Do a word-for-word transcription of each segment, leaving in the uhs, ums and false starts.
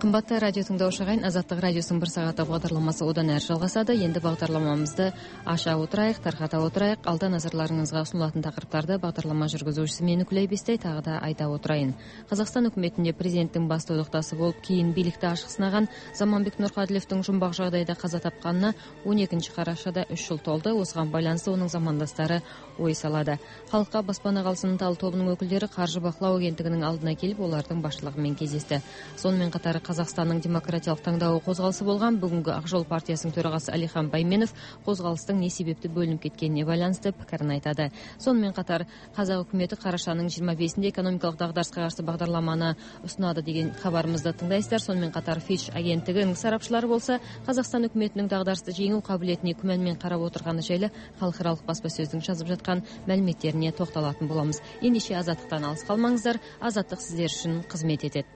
Қымбатты радио тыңдаушы ағайын, Азаттық радиосының бір сағаты бағдарламасы одан әрі жалғасады. Енді бағдарламамызды аша отырайық, тарқата отырайық. Алда назарларыңызға ұсынылатын тақырыптарды бағдарлама жүргізушісі мен Күләй Бестай тағы да айта отырайын. Қазақстан үкіметінде президенттің басты одақтасы болып, кейін билікті ашық сынаған Заманбек Нұрқаділовтің жұмбақ жағдайда қаза тапқанына он екінші қарашада үш жыл толды. Осыған байланысты оның замандастары ой салады. Халыққа баспана қалсының тал тобының өкілдері қаржы бақылау агенттігінің алдына келіп, олардың басшылығымен кездесті. Сонымен қатар Қазақстанның демократиялық таңдауы қозғалысы болған бүгінгі Ақ жол партиясының төрағасы Әлихан Байменов қозғалыстың не себепті бөлініп кеткеніне байланысты пікірін айтады. Сонымен қатар қазақ үкіметі қарашаның жиырма бесінде экономикалық дағдарысқа қарсы бағдарламаны ұсынады деген хабарымызды тыңдайсыздар. Сонымен қатар Фич агенттігінің сарапшылары болса, Қазақстан үкіметінің дағдарысты жеңу қабілетіне күмәнмен қарап отырғаны жайлы халықаралық баспасөздің жазып жатқан мәліметтеріне тоқталатын боламыз. Ендеше азаттықтан алыс қалмаңыздар, азаттық сіздер үшін қызмет етеді.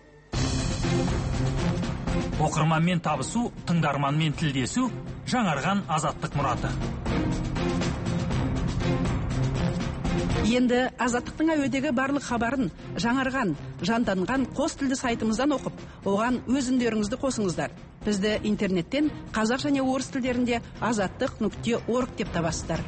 Оқырманмен табысу, тыңдарманмен тілдесу, жаңарған азаттық мұраты. Енді азаттықтың әуедегі барлық хабарын жаңарған, жанданған қос тілді сайтымыздан оқып, оған өз үндеріңізді қосыңыздар. Бізді интернеттен қазақ және орыс тілдерінде азаттық нүкте орг деп табасыздар.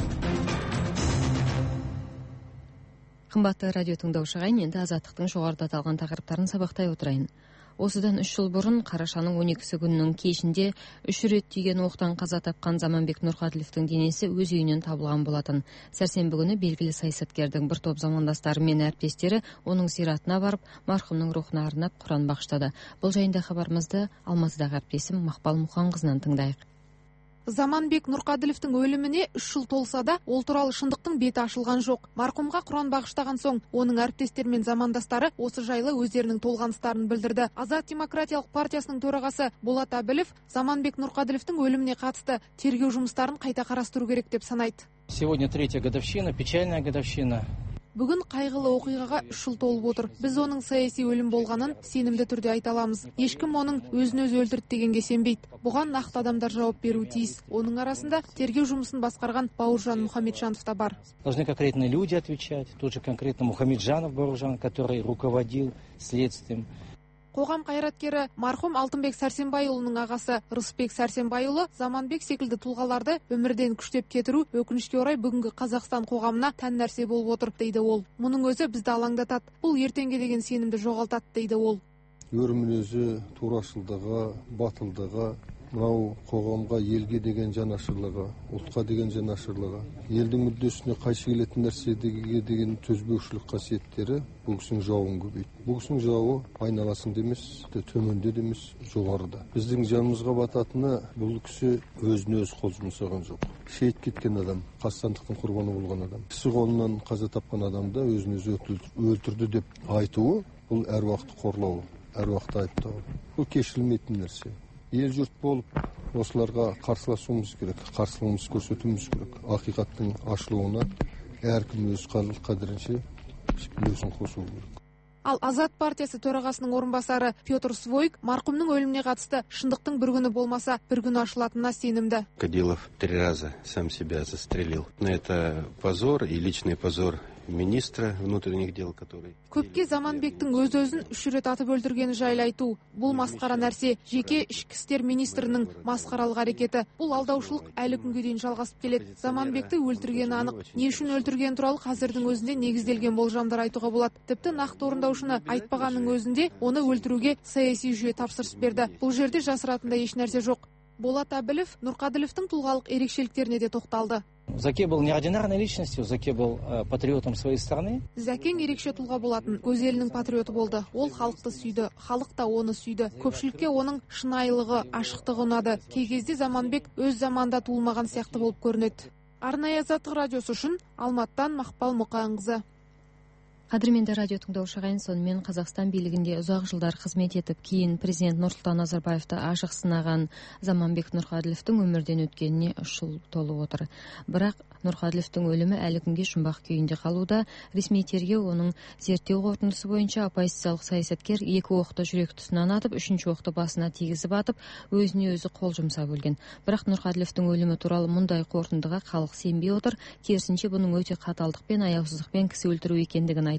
Қымбатты радио тыңдаушы ағайын, енді азаттықтың жоғарыда аталған тақырыптарын сабақтай отырайын. Осыдан үш жыл бұрын қарашаның он екісі күнінің кешінде үш рет тиген оқтан қаза тапқан Заманбек Нұрқаділовтің денесі өз үйінен табылған болатын. Сәрсенбі күні белгілі саясаткердің бір топ замандастары мен әріптестері оның зиратына барып, марқұмның рухына арнап Құран бағыштады. Бұл жайында хабарымызды Алматыдағы әріптесім Мақпал Мұханқызынан тыңдайық. Заманбек Нұрқаділовтің өліміне үш жыл толса да, ол туралы шындықтың беті ашылған жоқ. Марқұмға Құран бағыштаған соң, оның әріптестері мен замандастары осы жайлы өздерінің толғаныстарын білдірді. Азат демократиялық партиясының төрағасы Болат Әбілов Заманбек Нұрқаділовтің өліміне қатысты тергеу жұмыстарын қайта қарастыру керек деп санайды. Сегодня третья годовщина, печальная годовщина. Бүгін қайғылы оқиғаға үш жыл толып отыр. Біз оның саяси өлім болғанын сенімді түрде айта аламыз. Ешкім оның өзін-өзі өлтірді дегенге сенбейді. Бұған нақты адамдар жауап беруі тиіс. Оның арасында тергеу жұмысын басқарған Бауыржан Мұхамеджанов та бар. Должны конкретные люди отвечать. Тот же конкретно Мұхамеджанов Бауыржан, который руководил следствием. Қоғам қайраткері марқұм Алтынбек Сәрсенбайұлының ағасы Рысбек Сәрсенбайұлы Заманбек секілді тұлғаларды өмірден күштеп кетіру өкінішке орай бүгінгі Қазақстан қоғамына тән нәрсе болып отыр дейді ол. Мұның өзі бізді алаңдатады. Бұл ертеңге деген сенімді жоғалтады дейді ол. Өр мінезі, турашылдығы, батылдығы, мынау қоғамға, елге деген жанашырлығы, ұлтқа деген жанашырлығы, елдің мүддесіне қайшы келетін нәрседегі деген төзбеушілік қасиеттері бұл кісінің жауын көбейді. Бұл кісінің жауы айналасында емес, төменде де емес, жоғарыда. Біздің жанымызға бататыны бұл кісі өзіне өз қол жұмсаған жоқ. Шейіт кеткен адам, қастандықтың құрбаны болған адам. Кісі қолынан қаза тапқан адамды өзін өзі өлтірді деп айтуы, бұл әруақты қорлау, әруақты айыптау. Бұл кешірілмейтін нәрсе. Ел жұрт болып, осыларға қарсыласуымыз керек, қарсылығымыз көрсетуіміз керек. Ақиқаттың ашылуына әркім өз қадірінше үлесін қосуы керек. Ал Азат партиясы төрағасының орынбасары Петр Свойк марқұмның өліміне қатысты шындықтың бір күні болмаса, бір күні ашылатынына сенімді. Кадилов три раза сам себя застрелил. Это позор и личный позор министра внутренних дел, который... Көпке Заманбектің өз-өзін үш рет атып өлтіргені жайлы айту. Бұл масқара нәрсе. Жеке ішкі істер министрінің масқаралық әрекеті. Бұл алдаушылық әлі күнге дейін жалғасып келеді. Заманбекті өлтіргені анық. Не үшін өлтіргені туралы қазірдің өзінде негізделген болжамдар айтуға болады. Тіпті нақты орындаушыны айтпағанның өзінде оны өлтіруге саяси жүйе тапсырыс берді. Бұл жерде жасыратындай еш нәрсе жоқ. Болат Әбілов Нұрқаділовтің тұлғалық ерекшеліктеріне де тоқталды. Заке был неординарной личностью, Заке был э, патриотом своей страны. Зәкең ерекше тұлға болатын, өз елінің патриоты болды. Ол халықты сүйді, халық та оны сүйді. Көпшілікке оның шынайылығы, ашықтығы ұнады. Кей кезде Заманбек өз заманда туылмаған сияқты болып көрінеді. Арнайы Азаттық радиосы үшін Алматыдан Мақпал Мұқанқызы. Қадірменді радио тыңдаушы ағайын, сонымен Қазақстан билігінде ұзақ жылдар қызмет етіп, кейін президент Нұрсұлтан Назарбаевты ашық сынаған Заманбек Нұрқаділовтің өмірден өткеніне үш жыл толып отыр. Бірақ Нұрқаділовтің өлімі әлі күнге жұмбақ күйінде қалуда. Ресми тергеу оның зерттеу қорытындысы бойынша оппозициялық саясаткер екі оқты жүрек тұсынан атып, үшінші оқты басына тигізіп атып, өзіне өзі қол жұмсап өлген. Бірақ Нұрқаділовтің өлімі туралы мұндай қорытындыға халық сенбей отыр. Керісінше бұның өте қаталдықпен, аяусыздықпен кісі өлтіру екендігін айтып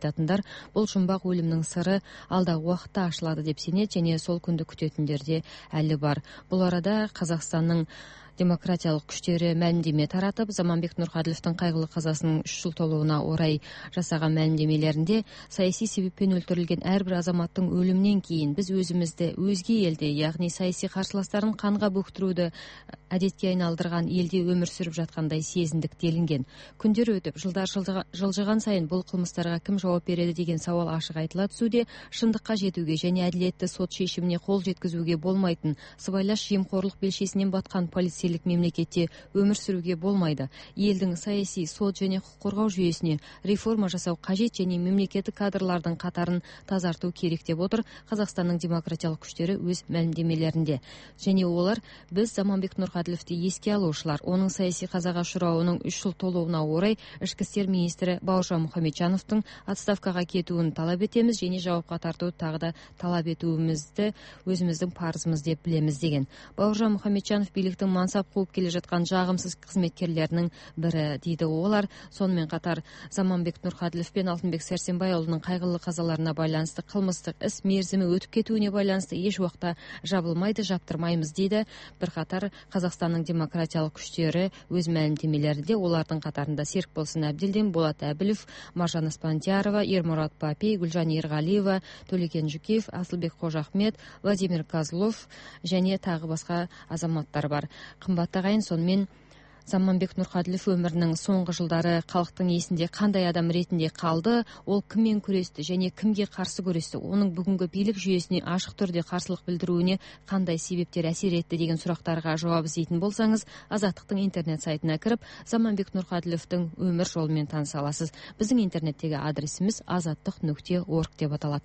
айтатындар бұл жұмбақ өлімнің сыры алдағы уақытта ашылады деп сенеді және сол күнді күтетіндер де әлі бар. Бұл арада Қазақстанның демократиялық күштері мәлімдеме таратып, Заманбек Нұрқаділовтың қайғылы қазасының үш жыл толуына орай жасаған мәлімдемелерінде саяси себеппен өлтірілген әрбір азаматтың өлімінен кейін біз өзімізді өзге елде, яғни саяси қарсыластарын қанға бөктіруді әдетке айналдырған елде өмір сүріп жатқандай сезіндік делінген. Күндер өтіп, жылдар жылжыған сайын бұл қылмыстарға кім жауап береді деген сауал ашық айтыла түсуде, шындыққа жетуге және әділетті сот шешіміне қол жеткізуге болмайтын, сыбайлас жемқорлық белшесінен батқан полицейлік мемлекетте өмір сүруге болмайды. Елдің саяси, сот және құқық қорғау жүйесіне реформа жасау қажет және мемлекеттік кадрлардың қатарын тазарту керек деп отыр Қазақстанның демократиялық күштері өз мәлімдемелерінде. Және олар біз Заманбек Нұрқаділовті еске алушылар, оның саяси қазаға ұшырауының үш жыл толуына орай ішкі істер министрі Бауыржан Мұхамеджановтың отставкаға кетуін талап етеміз және жауапқа тартуды тағы да талап етуімізді өзіміздің парызымыз деп білеміз деген. Бауыржан Мұхамеджанов биліктің мансап қуып келе жатқан жағымсыз қызметкерлерінің бірі дейді олар. Сонымен қатар Заманбек Нұрқаділов пен Алтынбек Сәрсенбайұлының қайғылы қазаларына байланысты қылмыстық іс мерзімі өтіп кетуіне байланысты еш уақытта жабылмайды, жаптырмаймыз дейді. Бірқатар Қазақстанның демократиялық күштері өз мәлімдемелерінде. Олардың қатарында Серікболсын Әбділдин, Болат Әбілов, Маржан Аспандиярова, Ермұрат Папей, Гүлжан Ерғалиева, Төлеген Жүкеев, Асылбек Қожахмет, Владимир Козлов және тағы басқа азаматтар бар. Қымбатты ағайын, сонымен Заманбек Нұрқаділов өмірінің соңғы жылдары халықтың есінде қандай адам ретінде қалды, ол кіммен күресті және кімге қарсы күресті, оның бүгінгі билік жүйесіне ашық түрде қарсылық білдіруіне қандай себептер әсер етті деген сұрақтарға жауап іздейтін болсаңыз, Азаттықтың интернет сайтына кіріп, Заманбек Нұрқаділовтың өмір жолымен таныса аласыз. Біздің интернеттегі адресіміз азаттық нүкте орг деп аталады.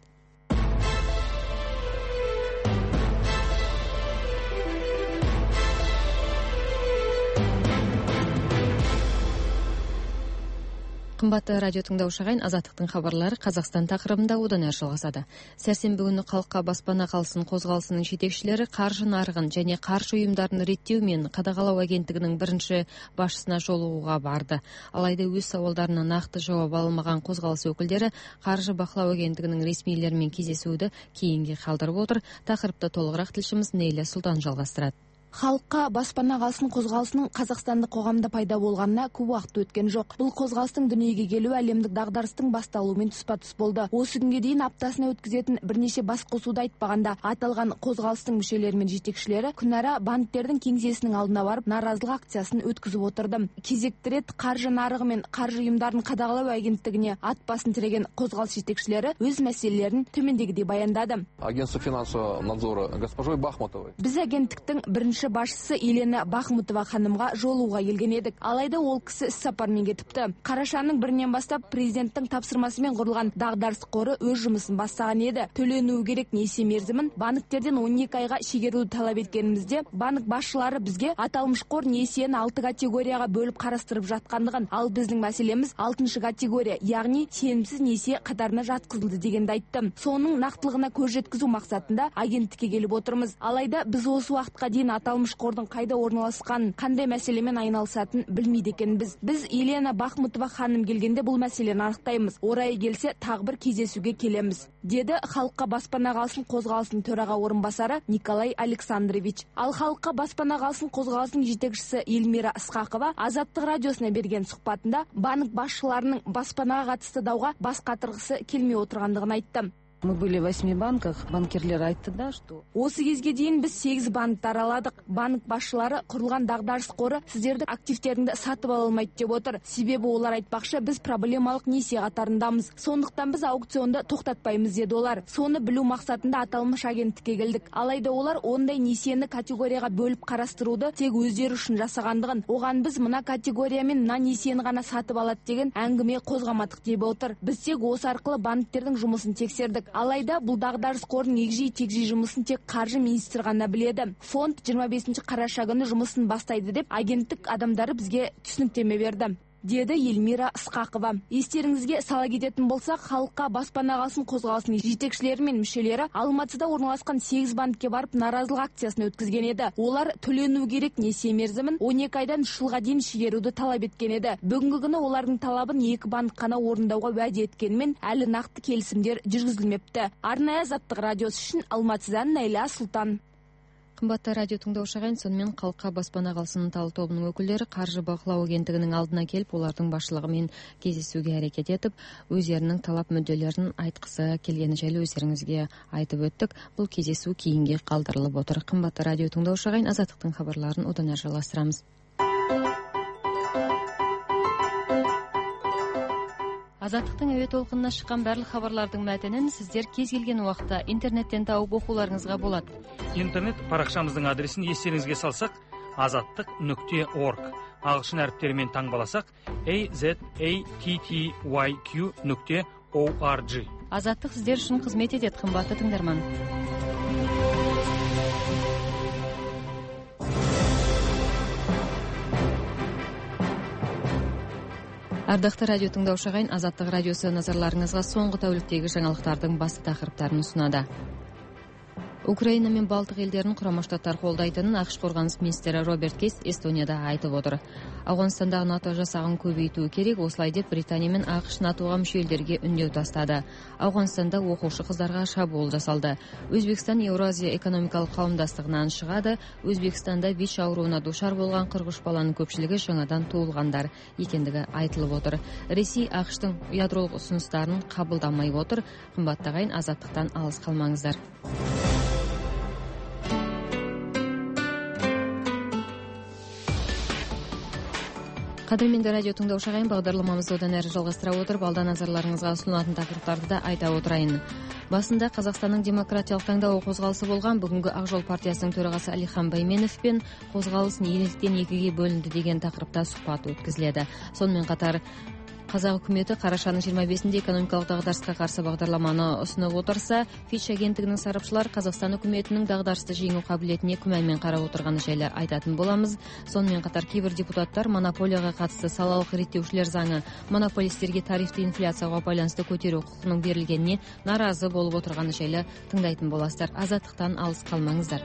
Қымбатты радио тыңдаушы ағайын, Азаттықтың хабарлары Қазақстан тақырыбында одан әрі жалғасады. Сәрсенбі күні халыққа баспана қалсын қозғалысының жетекшілері қаржы нарығын және қаржы ұйымдарын реттеу мен қадағалау агенттігінің бірінші басшысына жолығуға барды. Алайда өз сауалдарына нақты жауап алмаған қозғалыс өкілдері қаржы бақылау агенттігінің ресмилерімен кездесуді кейінге қалдырып отыр. Тақырыпты толығырақ тілшіміз Нейля Сұлтан жалғастырады. Халыққа баспана қалсын қозғалысының қазақстандық қоғамда пайда болғанына көп уақыт өткен жоқ. Бұл қозғалыстың дүниеге келуі әлемдік дағдарыстың басталуымен тұспа-тұс болды. Осы күнге дейін аптасына өткізетін бірнеше басқосуда айтпағанда аталған қозғалыстың мүшелері мен жетекшілері күнара банктердің кеңсесінің алдына барып наразылық акциясын өткізіп отырды. Кезекті рет қаржы нарығы мен қаржы ұйымдарын қадағалау агенттігіне ат басын тіреген қозғалыс жетекшілері өз мәселелерін төмендегідей баяндады. Агентство финансового надзора госпожой Бахмутовой. Біз агенттіктің бірінші басшысы Елена Бахмутова ханымға жолуға келген едік. Алайда ол кісі іс-сапармен кетіпті. Қарашаның бірінен бастап президенттің тапсырмасымен құрылған дағдарыс қоры өз жұмысын бастаған еді. Төленуі керек несие мерзімін банктерден он екі айға шегеруді талап еткенімізде, банк басшылары бізге аталмыш қор несиені алты категорияға бөліп қарастырып жатқандығын, ал біздің мәселеміз алтыншы категория, яғни сенімсіз несие қатарына жатқызылды дегенді айттым. Соның нақтылығына көз жеткізу мақсатында агенттікке келіп отырмыз. Алайда біз осы уақытқа дейін аталмыш қордың қайда орналасқанын, қандай мәселемен айналысатын білмейді екенбіз. Біз Елена Бахмутова ханым келгенде бұл мәселені анықтаймыз. Орайы келсе тағы бір кездесуге келеміз, деді халыққа баспана қалсын қозғалысының төраға орынбасары Николай Александрович. Ал халыққа баспана қалсын қозғалысының жетекшісі Эльмира Ысқақова Азаттық радиосына берген сұхбатында банк басшыларының баспанаға қатысты дауға бас қатырғысы келмей отырғандығын айтты. Мы были в восьми банках, банкирлер айтты, да, что... Осы кезге дейін біз сегіз банкты араладық. Банк басшылары құрылған дағдарыс қоры сіздердің активтеріңді сатып ала алмайды деп отыр. Себебі олар айтпақшы, біз проблемалық несие қатарындамыз. Сондықтан біз аукционды тоқтатпаймыз деді олар. Соны білу мақсатында аталмыш агенттікке келдік. Алайда олар ондай несиені категорияға бөліп қарастыруды тек өздері үшін жасағандығын, оған біз мына категория мен мына несиені ғана сатып алады деген әңгіме қозғамадық деп отыр. Біз тек осы арқылы банктердің жұмысын тексердік. Алайда бұл дағдарыс қорының егжей-тегжей жұмысын тек қаржы министрі ғана біледі. Фонд жиырма бесінші қараша күні жұмысын бастайды деп агенттік адамдары бізге түсініктеме берді. деді Елмира Ысқақова. Естеріңізге сала кететін болсақ, халыққа баспана алсын қозғалысының жетекшілері мен мүшелері Алматыда орналасқан сегіз банкке барып наразылық акциясын өткізген еді. Олар төлену керек несие мерзімін он екі айдан үш жылға дейін шегеруді талап еткен еді. Бүгінгі күні олардың талабын екі банк қана орындауға уәде еткенмен, әлі нақты келісімдер жүргізілмепті. Арнайы Азаттық радиосы үшін Алматыдан Найля Сұлтан. Қымбатты радио тыңдаушы ағайын, сонымен халыққа баспана алсын тал тобының өкілдері қаржы бақылау агенттігінің алдына келіп, олардың басшылығымен кездесуге әрекет етіп, өздерінің талап мүдделерін айтқысы келгені жайлы өздеріңізге айтып өттік. Бұл кездесу кейінге қалдырылып отыр. Қымбатты радио тыңдаушы ағайын, Азаттықтың хабарларын одан әрі жалғастырамыз. Азаттықтың әуе толқынына шыққан барлық хабарлардың мәтінін сіздер кез келген уақытта интернеттен тауып оқуларыңызға болады. Интернет парақшамыздың адресін естеріңізге салсақ, азаттық нүкте орг. Ағылшын әріптерімен таңбаласақ, a z a t t y q нүкте org. Азаттық сіздер үшін қызмет етеді, қымбатты тыңдарман. Ардақты радио тыңдаушы ағайын, Азаттық радиосы назарларыңызға соңғы тәуліктегі жаңалықтардың басты тақырыптарын ұсынады. Украина мен Балтық елдерін Құрама Штаттар қолдайтынын ақш қорғаныс министрі Роберт Кейс Эстонияда айтып отыр. Ауғанстандағы НАТО жасағын көбейту керек, осылай деп Британия мен ақш натоға мүше елдерге үндеу тастады. Ауғанстанда оқушы қыздарға шабуыл жасалды. Өзбекстан Еуразия экономикалық қауымдастығынан шығады. Өзбекстанда ВИЧ ауруына душар болған қырық үш баланың көпшілігі жаңадан туылғандар екендігі айтылып отыр. Ресей ақштың ядролық ұсыныстарын қабылдамай отыр. Қымбатты ағайын, Азаттықтан алыс қалмаңыздар. Қадірменді радио тыңдаушы ағайын, бағдарламамызды одан әрі жалғастыра отырып, алда назарларыңызға ұсынылатын тақырыптарды да айта отырайын. Басында Қазақстанның демократиялық таңдауы қозғалысы болған, бүгінгі Ақ жол партиясының төрағасы Әлихан Байменов пен қозғалыс неліктен екіге бөлінді деген тақырыпта сұхбат өткізіледі. Сонымен қатар Қазақ үкіметі қарашаның жиырма бесінде экономикалық дағдарысқа қарсы бағдарламаны ұсынып отырса, Фич агенттігінің сарапшылар Қазақстан үкіметінің дағдарысты жеңу қабілетіне күмәнмен қарап отырғаны жайлы айтатын боламыз. Сонымен қатар кейбір депутаттар монополияға қатысты салалық реттеушілер заңы монополистерге тарифті инфляцияға байланысты көтеру құқығының берілгеніне наразы болып отырғаны жайлы тыңдайтын боласыздар. Азаттықтан алыс қалмаңыздар.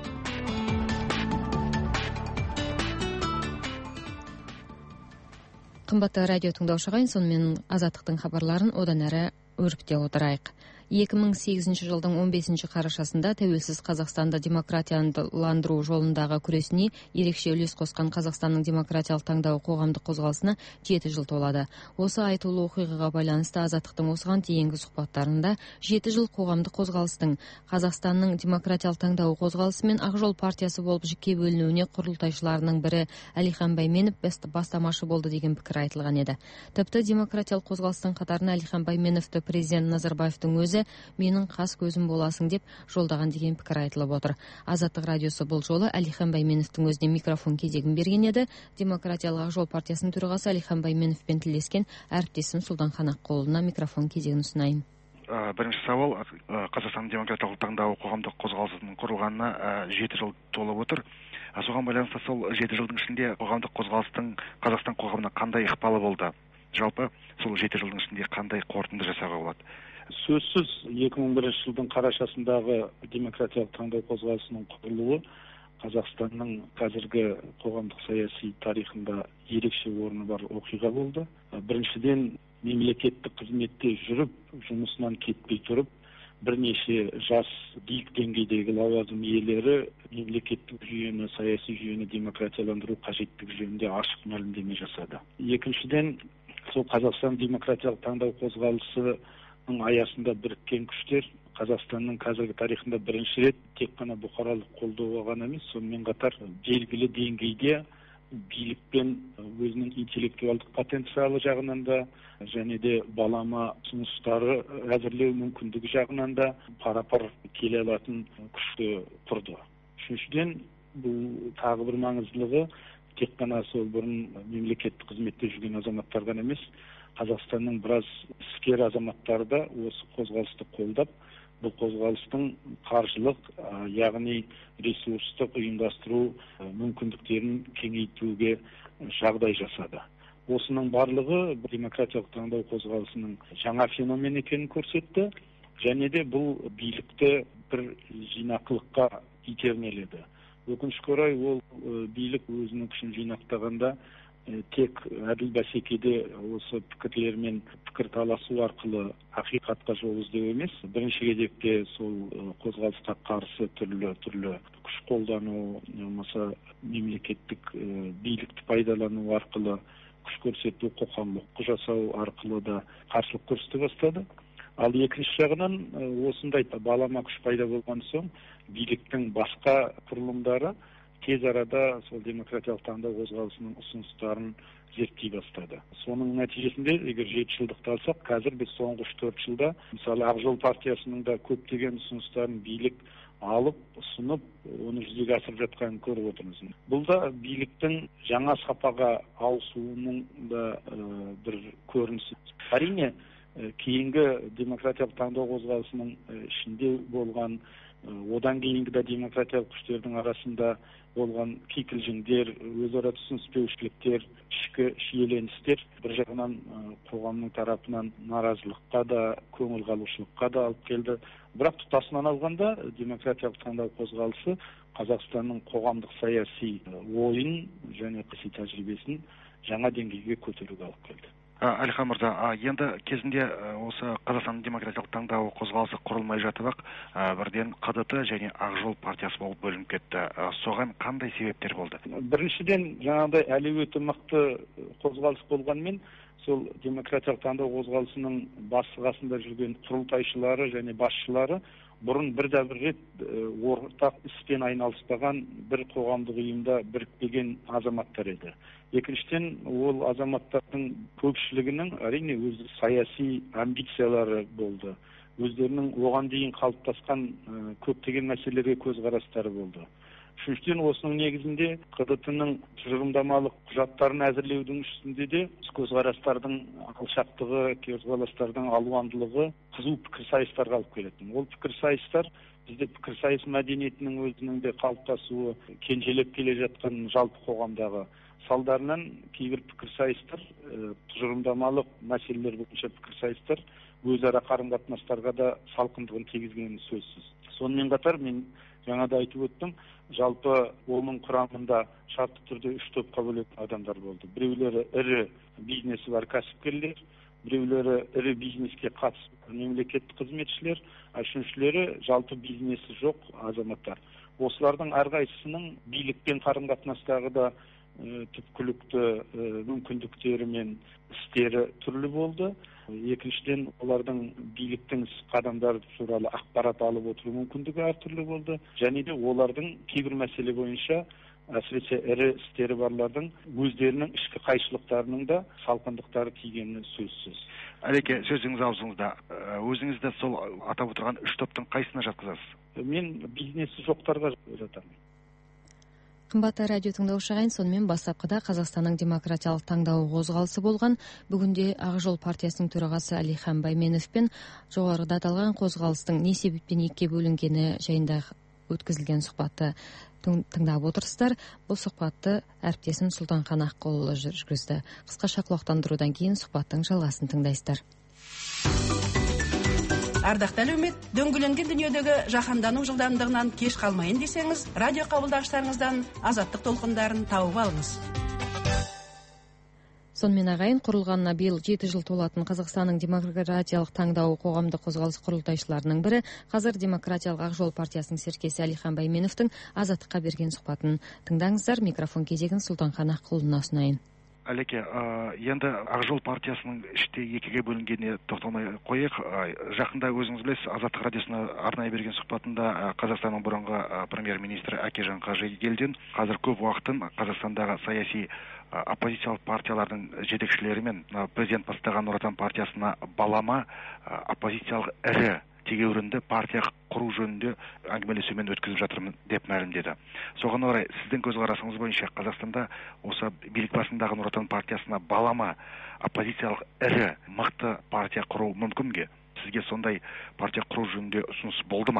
Қымбатты радио тыңдаушы ағайын, сонымен Азаттықтың хабарларын одан әрі өрбіте отырайық. екі мың сегізінші жылдың он бесінші қарашасында тәуелсіз Қазақстанды демократияландыру жолындағы күресіне ерекше үлес қосқан Қазақстанның демократиялық таңдауы қоғамдық қозғалысына жеті жыл толады. Осы айтулы оқиғаға байланысты Азаттықтың осыған дейінгі сұхбаттарында жеті жыл қоғамдық қозғалыстың Қазақстанның демократиялық таңдауы қозғалысы мен Ақ жол партиясы болып жікке бөлінуіне құрылтайшыларының бірі Әлихан Байменов бастамашы болды деген пікір айтылған еді. Тіпті демократиялық қозғалыстың қатарына Әлихан Байменовты президент Назарбаевтың өзі менің қас көзім боласың деп жолдаған деген пікір айтылып отыр. Азаттық радиосы бұл жолы Әлихан Байменовтың өзіне микрофон кезегін берген еді. Демократиялық Ақ жол партиясының төрағасы Әлихан Байменовпен тілдескен әріптесім Сұлтанхан Аққұлына микрофон кезегін ұсынайын. Бірінші сауал, Қазақстан демократиялық таңдауы қоғамдық қозғалысының құрылғанына жеті жыл толып отыр. Соған байланысты сол жеті жылдың ішінде қоғамдық қозғалыстың Қазақстан қоғамына қандай ықпалы болды? Жалпы сол жеті жылдың ішінде қандай қорытынды жасауға болады? Сөзсіз екі мың бірінші жылдың қарашасындағы демократиялық таңдау қозғалысының құрылуы Қазақстанның қазіргі қоғамдық саяси тарихында ерекше орны бар оқиға болды. Біріншіден, мемлекеттік қызметте жүріп, жұмысынан кетпей тұрып, бірнеше жас биік деңгейдегі лауазым иелері мемлекеттік жүйені, саяси жүйені демократияландыру қажеттігі жөнінде ашық мәлімдеме жасады. Екіншіден, сол Қазақстан демократиялық таңдау қозғалысы аясында біріккен күштер Қазақстанның қазіргі тарихында бірінші рет тек қана бұқаралық қолдауға ғана емес, сонымен қатар белгілі деңгейде билікпен өзінің интеллектуалдық потенциалы жағынан да және де балама ұсыныстары әзірлеу мүмкіндігі жағынан да пара-пар келе алатын күшті құрды. Үшіншіден, бұл тағы бір маңыздылығы тек қана сол бұрын мемлекеттік қызметте жүрген азаматтар ғана емес, Қазақстанның біраз іскер азаматтары да осы қозғалысты қолдап, бұл қозғалыстың қаржылық, яғни ресурстық ұйымдастыру мүмкіндіктерін кеңейтуге жағдай жасады. осының барлығы демократиялық таңдау қозғалысының жаңа феномен екенін көрсетті, және де бұл билікті бір жинақылыққа итермеледі. Өкінішке орай ол билік өзінің күшін жинақтағанда тек әділ бәсекеде осы пікірлермен пікір таласу арқылы ақиқатқа жол іздеу емес, бірінші кезекте сол қозғалысқа қарсы түрлі түрлі күш қолдану, болмаса мемлекеттік билікті пайдалану арқылы күш көрсету, қоқамлық жасау арқылы да қарсылық көрсете бастады. Ал екінші жағынан осындай балама күш пайда болған соң биліктің басқа құрылымдары тез арада сол демократиялық таңдау қозғалысының ұсыныстарын зерттей бастады. Соның нәтижесінде, егер жеті жылдықты алсақ, қазір біз соңғы үш төрт жылда, мысалы Ақ Жол партиясының да көптеген ұсыныстарын билік алып, ұсынып, оны жүзеге асырып жатқанын көріп отырмыз. Бұл да биліктің жаңа сапаға ауысуының да бір көрінісі. Әрине, кейінгі демократиялық таңдау қозғалысының ішінде болған, одан кейінгі да демократиялық күштердің арасында болған кикілжіңдер, өзара түсініспеушіліктер, ішкі шиеленістер бір жағынан қоғамның тарапынан наразылыққа да, көңіл қалушылыққа да алып келді. Бірақ тұтасынан алғанда демократиялық таңдау қозғалысы Қазақстанның қоғамдық саяси ойын және тәжірибесін жаңа деңгейге көтеруге алып келді. Әлихан мырза, енді кезінде осы Қазақстан демократиялық таңдау қозғалысы құрылмай жатып ақ бірден Қ Д Т және Ақ Жол партиясы болып бөлініп кетті. Соған қандай себептер болды? Біріншіден, жаңағыдай әлеуеті мықты қозғалыс болғанмен, сол демократиялық таңдау қозғалысының басы қасында жүрген құрылтайшылары және басшылары бұрын бірде бір рет ортақ іспен айналыспаған бір қоғамдық ұйымда бірікпеген азаматтар еді. Екіншіден, ол азаматтардың көпшілігінің әрине өз саяси амбициялары болды. Өздерінің оған дейін қалыптасқан көптеген мәселелерге көзқарастары болды. Үшіншіден, осының негізінде Қ Д Т-ның тұжырымдамалық құжаттарын әзірлеудің үстінде де көзқарастардың алшақтығы, көзқарастардың алуандылығы қызу пікірсайыстарға алып келетін. Ол пікірсайыстар бізде пікірсайыс мәдениетінің өзінің де қалыптасуы, кенжелеп келе жатқан жалпы қоғамдағы салдарынан кейбір пікірсайыстар, тұжырымдамалық мәселелер бойынша пікірсайыстар өзара қарым-қатынастарға да салқындығын тигізгені сөзсіз. Сонымен қатар мен жаңада айтып өттім, жалпы оның құрамында шартты түрде үш топқа бөлетін адамдар болды. Біреулері ірі бизнесі бар кәсіпкерлер, біреулері ірі бизнеске қатысып мемлекеттік қызметшілер, үшіншілері жалпы бизнесі жоқ азаматтар. Осылардың әрқайсысының билікпен қарым-қатынастағы да түпкілікті мүмкіндіктері мен істері түрлі болды. Екіншіден, олардың биліктің қадамдары туралы ақпарат алып отыру мүмкіндігі әртүрлі болды. Және де олардың кейбір мәселе бойынша, әсіресе ірі істері барлардың өздерінің ішкі қайшылықтарының да салқындықтары тигені сөзсіз. Әлеке, сөзіңіз аузыңызда. Өзіңізді сол атап отырған үш топтың қайсына жатқызасыз? Мен бизнесі жоқтарға жатамын. Қымбатты радио тыңдаушы ағайын, сонымен бастапқыда Қазақстанның демократиялық таңдау қозғалысы болған, бүгінде Ақ Жол партиясының төрағасы Әлихан Байменов пен жоғарыда аталған қозғалыстың не себептен екіге бөлінгені жайында өткізілген сұхбатты тыңдап отырсыздар. Бұл сұхбатты әріптесім Сұлтанхан Аққұлұлы жүргізді. Қысқаша құлақтандырудан кейін сұхбаттың жалғасын тыңдайсыздар. Ардақты әлеумет, дөңгеленген дүниедегі жаһандану жылдамдығынан кеш қалмайын десеңіз, радио қабылдағыштарыңыздан азаттық толқындарын тауып алыңыз. Сонымен ағайын, құрылғанына биыл жеті жыл толатын Қазақстанның демократиялық таңдау қоғамдық қозғалыс құрылтайшыларының бірі, қазір демократиялық Ақ Жол партиясының серкесі Әлихан Байменовтың азаттыққа берген сұхбатын тыңдаңыздар. Микрофон кезегін Сұлтанхан Аққұлұлына ұсынайын. Әлеке, енді Ақ Жол партиясының іште екіге бөлінгеніне тоқталмай қойық. Жақында өзіңіз білесіз, Азаттық радиосына арнайы берген сұхбатында Қазақстанның бұрынғы премьер-министрі Әкежан Қажыгелдин қазір көп уақытын Қазақстандағы саяси оппозициялық партиялардың жетекшілерімен президент бастаған Нұр Отан партиясына балама оппозициялық ірі тегеурінді партия құру жөнінде әңгімелесумен өткізіп жатырмын деп мәлімдеді. Соған орай, сіздің көзқарасыңыз бойынша Қазақстанда осы билік басындағы Нұр Отан партиясына балама оппозициялық ірі мықты партия құру мүмкін бе? Сізге сондай партия құру жөнінде ұсыныс болды ма?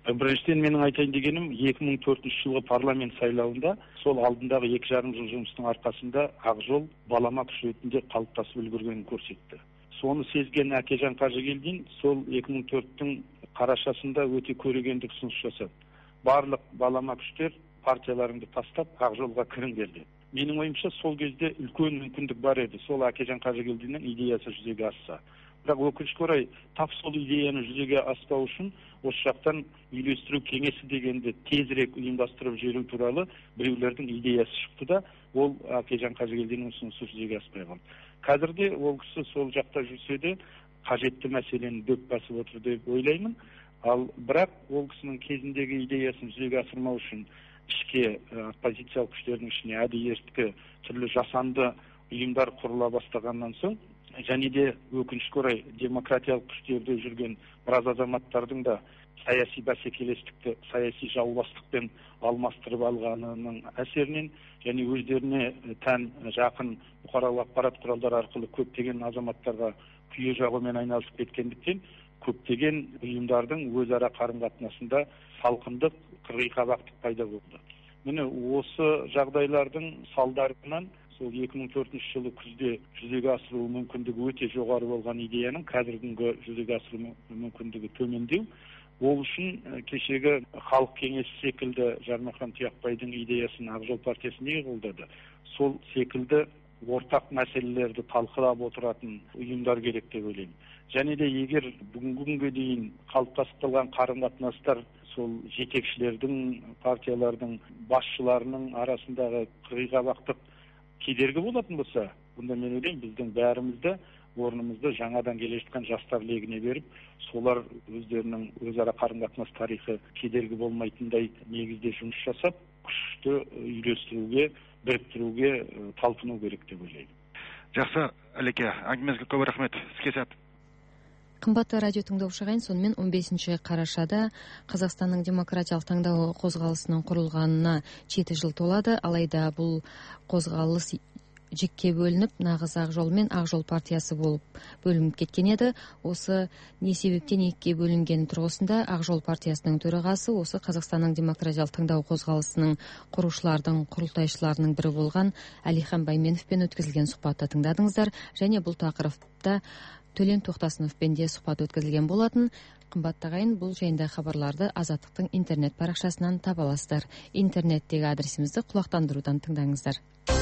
Біріншіден менің айтайын дегенім екі мың төртінші жылғы парламент сайлауында сол алдындағы екі жарым жыл жұмыстың арқасында Ақжол балама күш ретінде қалыптасып үлгергенін көрсетті. Соны сезген Әкежан Қажыгелдин сол екі мың төрттің қарашасында өте көрегендік ұсыныс жасады. Барлық балама күштер партияларыңды тастап Ақжолға кіріңдер деді. Менің ойымша сол кезде үлкен мүмкіндік бар еді, сол Әкежан Қажыгелдиннің идеясы жүзеге асса. Бірақ өкінішке орай тап сол идеяны жүзеге аспау үшін осы жақтан үйлестіру кеңесі дегенді тезірек ұйымдастырып жіберу туралы біреулердің идеясы шықты да, ол Әкежан Қажыгелдиннің ұсынысы жүзеге аспай қалды. Қазірде ол кісі сол жақта жүрсе де қажетті мәселені дөп басып отыр деп ойлаймын. Ал бірақ ол кісінің кезіндегі идеясын жүзеге асырмау үшін ішке оппозициялық күштердің ішіне әдейі ерткі түрлі жасанды ұйымдар құрыла бастағаннан соң, және де өкінішке орай демократиялық күштерде жүрген біраз азаматтардың да саяси бәсекелестікті саяси жауластықпен алмастырып алғанының әсерінен және өздеріне тән жақын бұқаралық ақпарат құралдары арқылы көптеген азаматтарға күйе жағумен айналысып кеткендіктен көптеген ұйымдардың өзара қарым-қатынасында салқындық, қырғи-қабақтық пайда болды. Міне осы жағдайлардың салдарынан сол екі мың төртінші жылы күзде жүзеге асыру мүмкіндігі өте жоғары болған идеяның қазіргі жүзеге асыру мүмкіндігі төмендеу. Ол үшін кешегі халық кеңесі секілді Жармахан Тұяқбайдың идеясын Ақжол партиясы неге қолдады? Сол секілді ортақ мәселелерді талқылап отыратын ұйымдар керек деп ойлаймын. Және де егер бүгінгі күнге дейін қалыптасып қалған қарым-қатынастар сол жетекшілердің, партиялардың басшыларының арасындағы қырғи-қабақтық кедергі болатын болса, бұнда мен ойлаймын біздің бәрімізді орнымызды жаңадан келе жатқан жастар легіне беріп, солар өздерінің өзара қарым-қатынас тарихы кедергі болмайтындай негізде жұмыс жасап, күшті үйлестіруге, біріктіруге талпыну керек деп ойлаймын. Жақсы, Әлеке, әңгімеңізге көп рахмет. Іске сәт. Қымбатты радио тыңдаушы ағайын, сонымен он бесінші қарашада Қазақстанның демократиялық таңдау қозғалысының құрылғанына жеті жыл толады. Алайда бұл қозғалыс жікке бөлініп, нағыз Ақжол мен Ақжол партиясы болып бөлініп кеткен еді. Осы не себептен екіге бөлінген тұрғысында Ақжол партиясының төрағасы осы Қазақстанның демократиялық таңдау қозғалысының құрушылардың, құрылтайшыларының бірі болған Әлихан Байменовпен өткізілген сұхбатты тыңдадыңыздар, және бұл тақырыпта Төлен Тоқтасыновпен де сұхбат өткізілген болатын. Қымбатты ағайын, бұл жайында хабарларды Азаттықтың интернет парақшасынан таба аласыздар. Интернеттегі адресімізді құлақтандырудан тыңдаңыздар.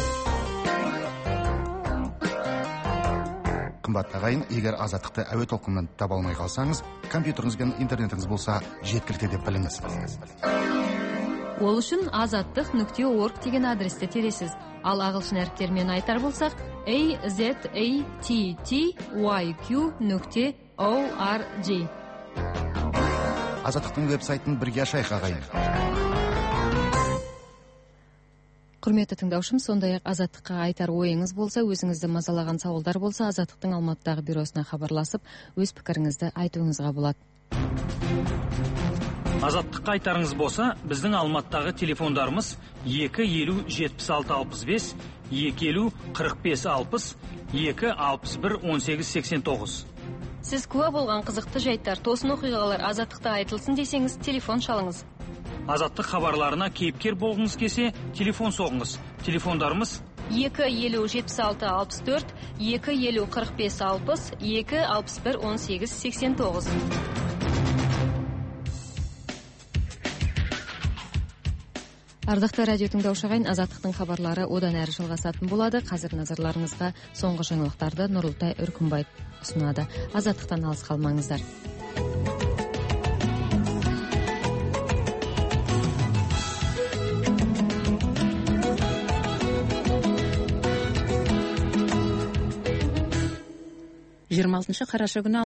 Қымбатты ағайын, егер Азаттықты әуе толқынынан таба алмай қалсаңыз, компьютеріңіз бен интернетіңіз болса жеткілікті деп біліңіз. Ол үшін азаттық нүкте орг деген адресті тересіз. Ал ағылшын әріптермен айтар болсақ, a z a t t y q нүкте org. Азаттықтың веб-сайтын бірге ашайық ағайын. Құрметті тыңдаушым, сондай-ақ Азаттыққа айтар ойыңыз болса, өзіңізді мазалаған сауалдар болса, Азаттықтың Алматыдағы бюросына хабарласып, өз пікіріңізді айтуыңызға болады. Азаттыққа айтарыңыз болса, біздің Алматыдағы телефондарымыз екі елу жетпіс алты алпыс бес, екі елу қырық бес алпыс, екі алпыс бір он сегіз сексен тоғыз. Сіз куә болған қызықты жайттар, тосын оқиғалар Азаттықта айтылсын десеңіз, телефон шалыңыз. Азаттық хабарларына кейіпкер болғыңыз келсе, телефон соғыңыз. Телефондарымыз екі елу жетпіс алты алпыс төрт, екі елу қырық бес алпыс, екі алпыс бір он сегіз сексен тоғыз. Ардақты радио тыңдаушы ағайын, Азаттықтың хабарлары одан әрі жалғасатын болады. Қазір назарларыңызға соңғы жаңалықтарды Нұрлытай Үркімбай ұсынады. Азаттықтан алыс қалмаңыздар. жиырма алтыншы қараша күні